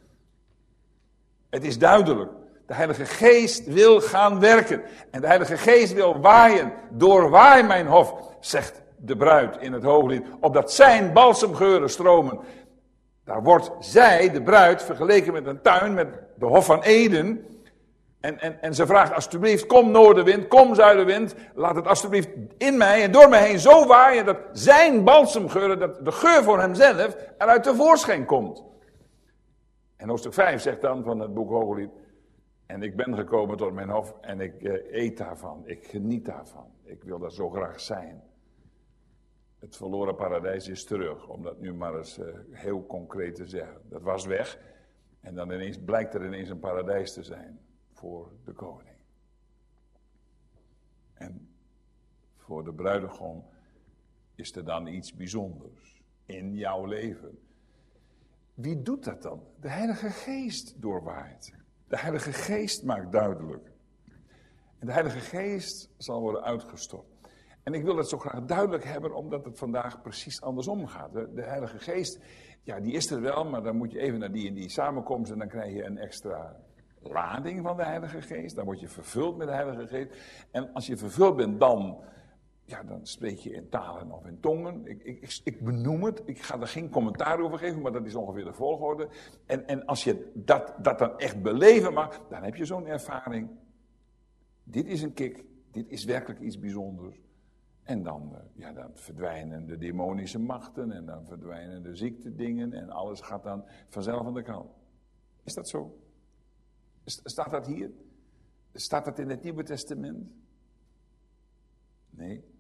Het is duidelijk. De Heilige Geest wil gaan werken. En de Heilige Geest wil waaien. Doorwaai mijn hof, zegt de bruid in het Hooglied. Opdat zijn balsemgeuren stromen. Daar wordt zij, de bruid, vergeleken met een tuin, met de Hof van Eden. En ze vraagt alsjeblieft, kom noordenwind, kom zuidenwind. Laat het alsjeblieft in mij en door mij heen zo waaien dat zijn balsemgeuren, dat de geur voor hemzelf eruit tevoorschijn komt. En hoofdstuk 5 zegt dan van het boek Hooglied. En ik ben gekomen tot mijn hof en ik eet daarvan, ik geniet daarvan. Ik wil daar zo graag zijn. Het verloren paradijs is terug, om dat nu maar eens heel concreet te zeggen. Dat was weg en dan blijkt er ineens een paradijs te zijn voor de koning. En voor de bruidegom is er dan iets bijzonders in jouw leven. Wie doet dat dan? De Heilige Geest doorwaait. De Heilige Geest maakt duidelijk. En de Heilige Geest zal worden uitgestort. En ik wil het zo graag duidelijk hebben, omdat het vandaag precies andersom gaat. De Heilige Geest, ja, die is er wel, maar dan moet je even naar die en die samenkomst en dan krijg je een extra lading van de Heilige Geest. Dan word je vervuld met de Heilige Geest. En als je vervuld bent, dan spreek je in talen of in tongen. Ik benoem het, ik ga er geen commentaar over geven, maar dat is ongeveer de volgorde. En als je dat dan echt beleven mag, dan heb je zo'n ervaring. Dit is een kick, dit is werkelijk iets bijzonders. En dan verdwijnen de demonische machten en dan verdwijnen de ziektedingen en alles gaat dan vanzelf aan de kant. Is dat zo? Staat dat hier? Staat dat in het Nieuwe Testament? Nee.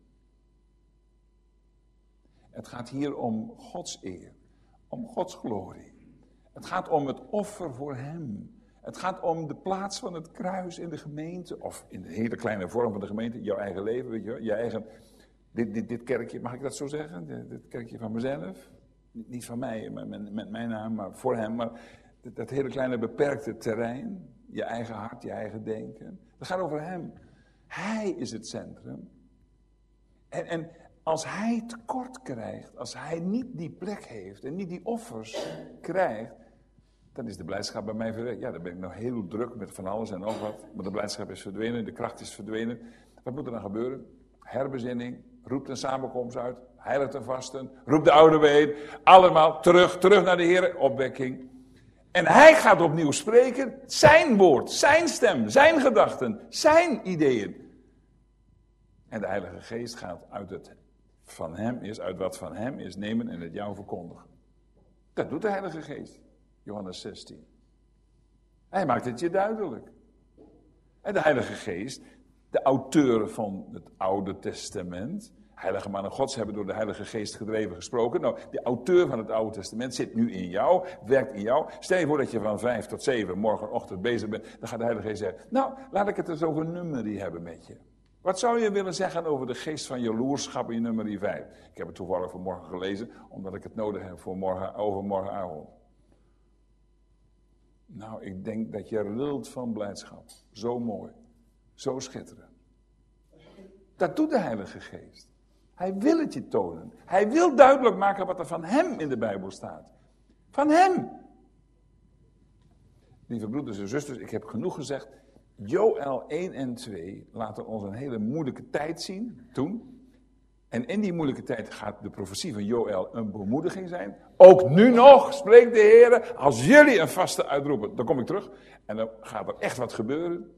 Het gaat hier om Gods eer, om Gods glorie. Het gaat om het offer voor Hem. Het gaat om de plaats van het kruis in de gemeente, of in de hele kleine vorm van de gemeente, jouw eigen leven, weet je wel, je eigen... Dit kerkje, mag ik dat zo zeggen? Dit kerkje van mezelf. Niet van mij, met mijn naam, maar voor hem. Maar dat hele kleine beperkte terrein. Je eigen hart, je eigen denken. Dat gaat over hem. Hij is het centrum. En als hij tekort krijgt, als hij niet die plek heeft en niet die offers krijgt, dan is de blijdschap bij mij verwekt. Ja, dan ben ik nog heel druk met van alles en nog wat. Maar de blijdschap is verdwenen, de kracht is verdwenen. Wat moet er dan gebeuren? Herbezinning. Roep een samenkomst uit, heilig te vasten, roep de oude bijeen, allemaal terug naar de Heer, opwekking. En hij gaat opnieuw spreken, zijn woord, zijn stem, zijn gedachten, zijn ideeën. En de Heilige Geest gaat uit wat van hem is nemen en het jou verkondigen. Dat doet de Heilige Geest, Johannes 16. Hij maakt het je duidelijk. En de Heilige Geest, de auteur van het Oude Testament, heilige mannen Gods hebben door de Heilige Geest gedreven gesproken. Nou, de auteur van het Oude Testament zit nu in jou, werkt in jou. Stel je voor dat je van 5 tot 7 morgenochtend bezig bent, dan gaat de Heilige Geest zeggen, nou, laat ik het eens over nummerie hebben met je. Wat zou je willen zeggen over de geest van jaloerschap in nummerie 5? Ik heb het toevallig vanmorgen gelezen, omdat ik het nodig heb voor overmorgenavond. Nou, ik denk dat je rilt van blijdschap. Zo mooi. Zo schitterend. Dat doet de Heilige Geest. Hij wil het je tonen. Hij wil duidelijk maken wat er van hem in de Bijbel staat. Van hem. Lieve broeders en zusters, ik heb genoeg gezegd. Joël 1 en 2 laten ons een hele moeilijke tijd zien, toen. En in die moeilijke tijd gaat de profetie van Joël een bemoediging zijn. Ook nu nog, spreekt de Heer, als jullie een vaste uitroepen, dan kom ik terug. En dan gaat er echt wat gebeuren.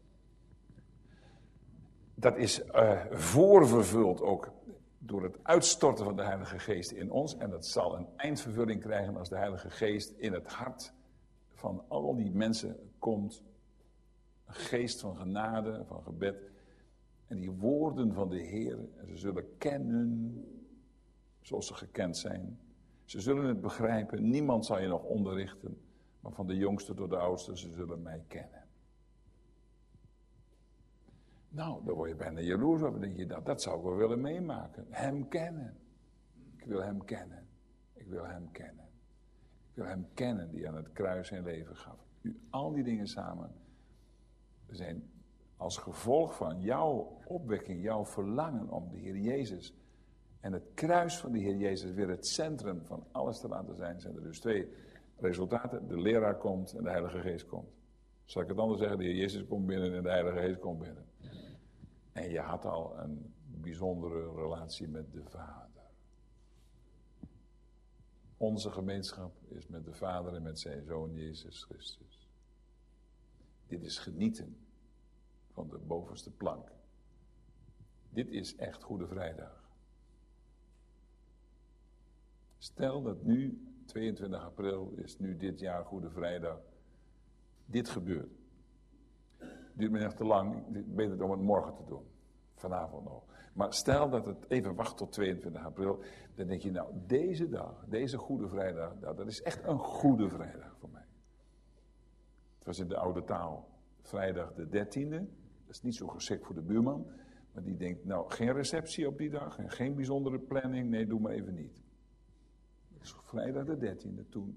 Dat is voorvervuld ook door het uitstorten van de Heilige Geest in ons. En dat zal een eindvervulling krijgen als de Heilige Geest in het hart van al die mensen komt. Een geest van genade, van gebed. En die woorden van de Heer, en ze zullen kennen zoals ze gekend zijn. Ze zullen het begrijpen, niemand zal je nog onderrichten. Maar van de jongste tot de oudste, ze zullen mij kennen. Nou, dan word je bijna jaloers op. Dan denk je, dat zou ik wel willen meemaken. Hem kennen. Ik wil hem kennen. Ik wil hem kennen. Ik wil hem kennen die aan het kruis zijn leven gaf. Al die dingen samen zijn als gevolg van jouw opwekking, jouw verlangen om de Heer Jezus en het kruis van de Heer Jezus weer het centrum van alles te laten zijn. Zijn er dus 2 resultaten. De leraar komt en de Heilige Geest komt. Zal ik het anders zeggen? De Heer Jezus komt binnen en de Heilige Geest komt binnen. En je had al een bijzondere relatie met de Vader. Onze gemeenschap is met de Vader en met zijn Zoon Jezus Christus. Dit is genieten van de bovenste plank. Dit is echt Goede Vrijdag. Stel dat nu, 22 april, is nu dit jaar Goede Vrijdag, dit gebeurt. Duurt me echt te lang, beter om het morgen te doen. Vanavond nog. Maar stel dat het even wacht tot 22 april, dan denk je, nou, deze dag, deze Goede Vrijdag, nou, dat is echt een Goede Vrijdag voor mij. Het was in de oude taal vrijdag de 13e, dat is niet zo geschikt voor de buurman, maar die denkt, nou, geen receptie op die dag en geen bijzondere planning, nee, doe maar even niet. Het is vrijdag de 13e toen.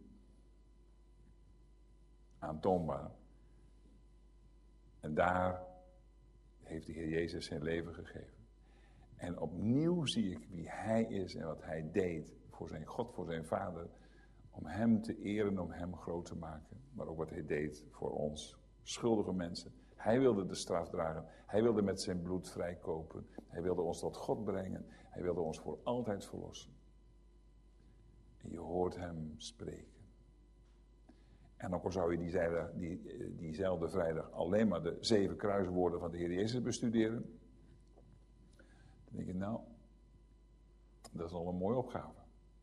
Aantoonbaar. En daar heeft de Heer Jezus zijn leven gegeven. En opnieuw zie ik wie hij is en wat hij deed voor zijn God, voor zijn Vader. Om hem te eren, om hem groot te maken. Maar ook wat hij deed voor ons, schuldige mensen. Hij wilde de straf dragen. Hij wilde met zijn bloed vrijkopen. Hij wilde ons tot God brengen. Hij wilde ons voor altijd verlossen. En je hoort hem spreken. En ook al zou je diezelfde vrijdag alleen maar de 7 kruiswoorden van de Heer Jezus bestuderen. Dan denk je, nou, dat is al een mooie opgave.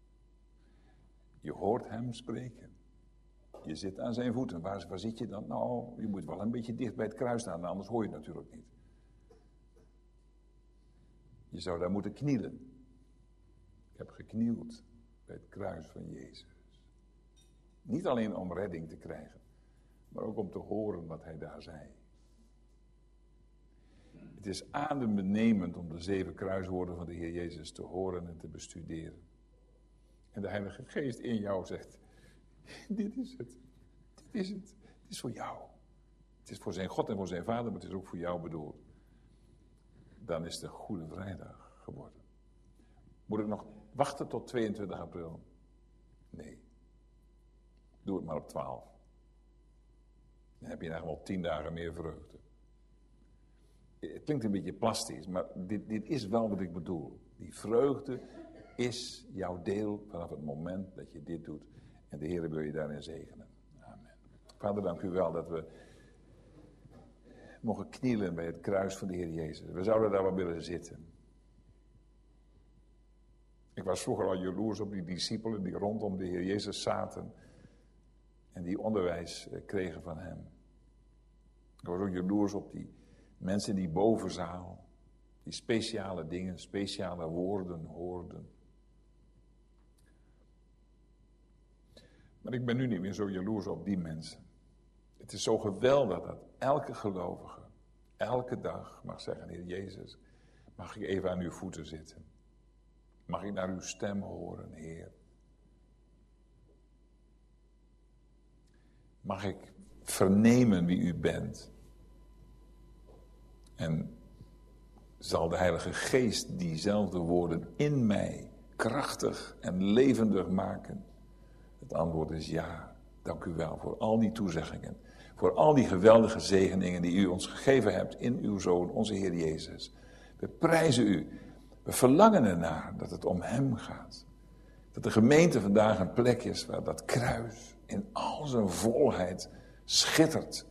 Je hoort hem spreken. Je zit aan zijn voeten. Waar zit je dan? Nou, je moet wel een beetje dicht bij het kruis staan, anders hoor je het natuurlijk niet. Je zou daar moeten knielen. Ik heb geknield bij het kruis van Jezus. Niet alleen om redding te krijgen, maar ook om te horen wat hij daar zei. Het is adembenemend om de 7 kruiswoorden van de Heer Jezus te horen en te bestuderen. En de Heilige Geest in jou zegt, dit is het. Dit is het. Het is voor jou. Het is voor zijn God en voor zijn Vader, maar het is ook voor jou bedoeld. Dan is het een Goede Vrijdag geworden. Moet ik nog wachten tot 22 april? Nee. Doe het maar op 12. Dan heb je eigenlijk wel 10 dagen meer vreugde. Het klinkt een beetje plastisch, maar dit is wel wat ik bedoel. Die vreugde is jouw deel vanaf het moment dat je dit doet. En de Heer wil je daarin zegenen. Amen. Vader, dank u wel dat we mogen knielen bij het kruis van de Heer Jezus. We zouden daar wel willen zitten. Ik was vroeger al jaloers op die discipelen die rondom de Heer Jezus zaten. En die onderwijs kregen van hem. Ik was ook jaloers op die mensen in die bovenzaal. Die speciale dingen, speciale woorden hoorden. Maar ik ben nu niet meer zo jaloers op die mensen. Het is zo geweldig dat elke gelovige, elke dag mag zeggen, Heer Jezus, mag ik even aan uw voeten zitten? Mag ik naar uw stem horen, Heer? Mag ik vernemen wie u bent? En zal de Heilige Geest diezelfde woorden in mij krachtig en levendig maken? Het antwoord is ja. Dank u wel voor al die toezeggingen. Voor al die geweldige zegeningen die u ons gegeven hebt in uw Zoon, onze Heer Jezus. We prijzen u. We verlangen ernaar dat het om hem gaat. Dat de gemeente vandaag een plek is waar dat kruis in al zijn volheid schittert.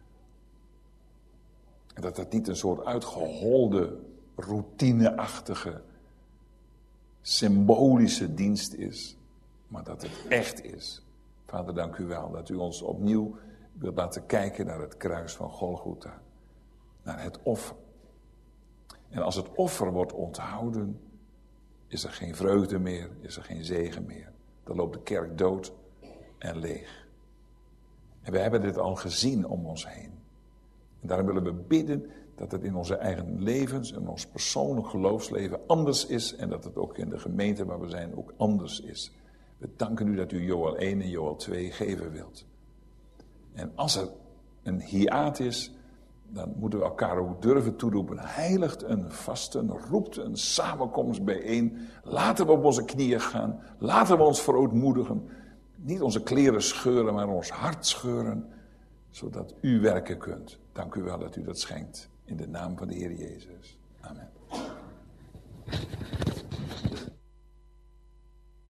En dat het niet een soort uitgeholde, routineachtige, symbolische dienst is. Maar dat het echt is. Vader, dank u wel dat u ons opnieuw wilt laten kijken naar het kruis van Golgotha. Naar het offer. En als het offer wordt onthouden, is er geen vreugde meer, is er geen zegen meer. Dan loopt de kerk dood en leeg. En we hebben dit al gezien om ons heen. En daarom willen we bidden dat het in onze eigen levens, in ons persoonlijk geloofsleven anders is. En dat het ook in de gemeente waar we zijn ook anders is. We danken u dat u Joël 1 en Joël 2 geven wilt. En als er een hiaat is, dan moeten we elkaar ook durven toeroepen. Heiligt een vasten, roept een samenkomst bijeen. Laten we op onze knieën gaan. Laten we ons verootmoedigen. Niet onze kleren scheuren, maar ons hart scheuren. Zodat u werken kunt. Dank u wel dat u dat schenkt. In de naam van de Heer Jezus. Amen.